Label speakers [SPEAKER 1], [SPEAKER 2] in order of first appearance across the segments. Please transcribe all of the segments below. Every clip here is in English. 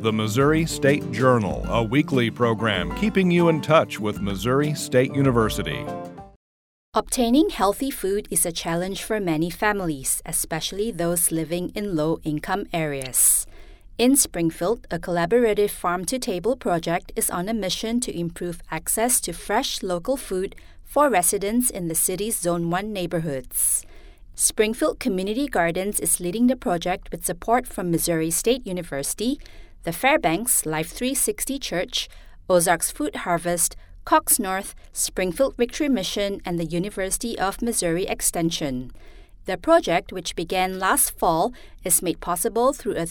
[SPEAKER 1] the Missouri State Journal, a weekly program keeping you in touch with Missouri State University.
[SPEAKER 2] Obtaining healthy food is a challenge for many families, especially those living in low-income areas. In Springfield, a collaborative farm-to-table project is on a mission to improve access to fresh local food for residents in the city's Zone 1 neighborhoods. Springfield Community Gardens is leading the project with support from Missouri State University, the Fairbanks Life 360 Church, Ozarks Food Harvest, Cox North, Springfield Victory Mission, and the University of Missouri Extension. The project, which began last fall, is made possible through a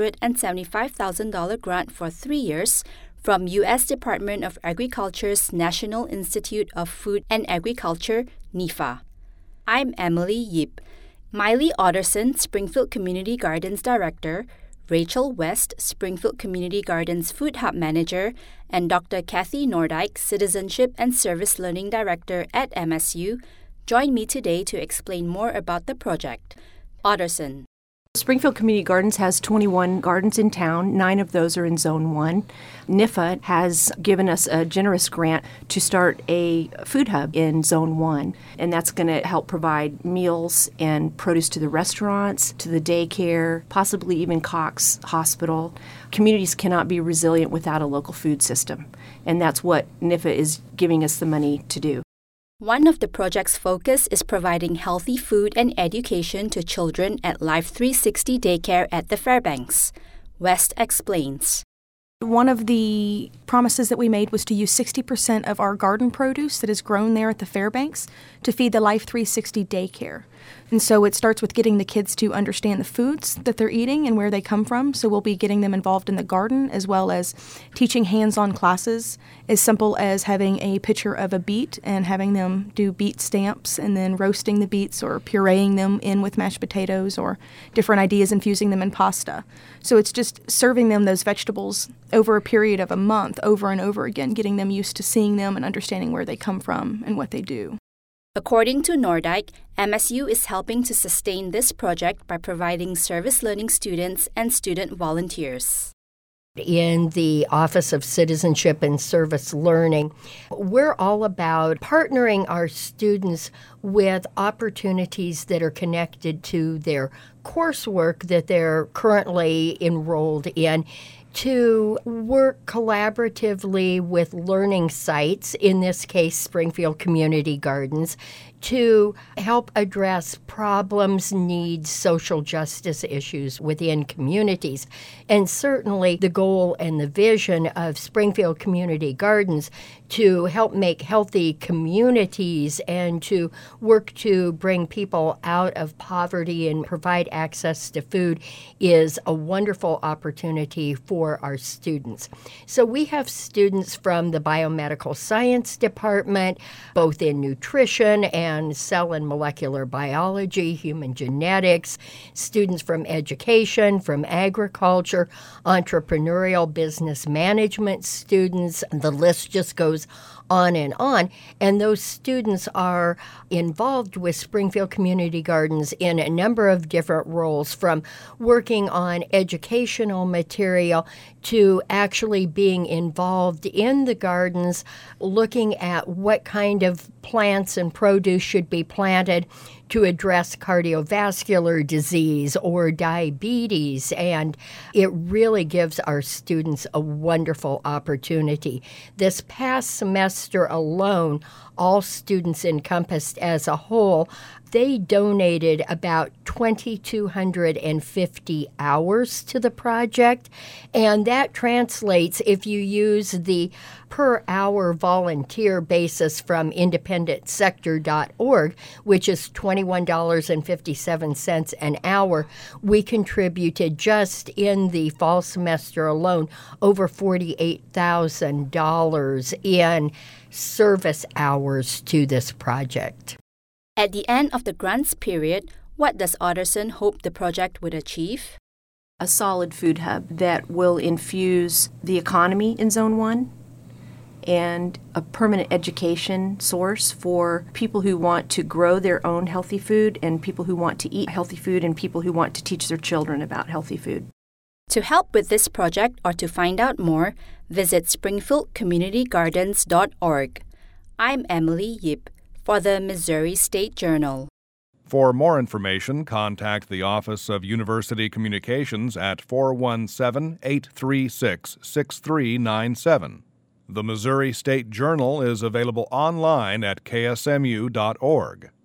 [SPEAKER 2] $375,000 grant for 3 years from U.S. Department of Agriculture's National Institute of Food and Agriculture, NIFA. I'm Emily Yip. Miley Otterson, Springfield Community Gardens Director, Rachel West, Springfield Community Gardens Food Hub Manager, and Dr. Kathy Nordyke, Citizenship and Service Learning Director at MSU, join me today to explain more about the project. Otterson.
[SPEAKER 3] Springfield Community Gardens has 21 gardens in town. 9 of those are in Zone 1. NIFA has given us a generous grant to start a food hub in Zone 1, and that's going to help provide meals and produce to the restaurants, to the daycare, possibly even Cox Hospital. Communities cannot be resilient without a local food system, and that's what NIFA is giving us the money to do.
[SPEAKER 2] One of the project's focus is providing healthy food and education to children at Life 360 Daycare at the Fairbanks. West explains.
[SPEAKER 4] One of the promises that we made was to use 60% of our garden produce that is grown there at the Fairbanks to feed the Life 360 Daycare. And so it starts with getting the kids to understand the foods that they're eating and where they come from. So we'll be getting them involved in the garden as well as teaching hands-on classes as simple as having a picture of a beet and having them do beet stamps and then roasting the beets or pureeing them in with mashed potatoes or different ideas, infusing them in pasta. So it's just serving them those vegetables over a period of a month over and over again, getting them used to seeing them and understanding where they come from and what they do.
[SPEAKER 2] According to Nordyke, MSU is helping to sustain this project by providing service learning students and student volunteers.
[SPEAKER 5] In the Office of Citizenship and Service Learning, we're all about partnering our students with opportunities that are connected to their coursework that they're currently enrolled in, to work collaboratively with learning sites, in this case Springfield Community Gardens, to help address problems, needs, social justice issues within communities. And certainly the goal and the vision of Springfield Community Gardens to help make healthy communities and to work to bring people out of poverty and provide access to food is a wonderful opportunity for our students. So we have students from the biomedical science department, both in nutrition and cell and molecular biology, human genetics, students from education, from agriculture, entrepreneurial business management students. The list just goes on. And those students are involved with Springfield Community Gardens in a number of different roles, from working on educational material to actually being involved in the gardens, looking at what kind of plants and produce should be planted to address cardiovascular disease or diabetes, and it really gives our students a wonderful opportunity. This past semester alone, all students encompassed as a whole, they donated about 2,250 hours to the project, and that translates, if you use the per hour volunteer basis from independentsector.org, which is $21.57 an hour, we contributed just in the fall semester alone over $48,000 in service hours to this project.
[SPEAKER 2] At the end of the grants period, what does Otterson hope the project would achieve?
[SPEAKER 3] A solid food hub that will infuse the economy in Zone 1 and a permanent education source for people who want to grow their own healthy food and people who want to eat healthy food and people who want to teach their children about healthy food.
[SPEAKER 2] To help with this project or to find out more, visit springfieldcommunitygardens.org. I'm Emily Yip for the Missouri State Journal.
[SPEAKER 1] For more information, contact the Office of University Communications at 417-836-6397. The Missouri State Journal is available online at ksmu.org.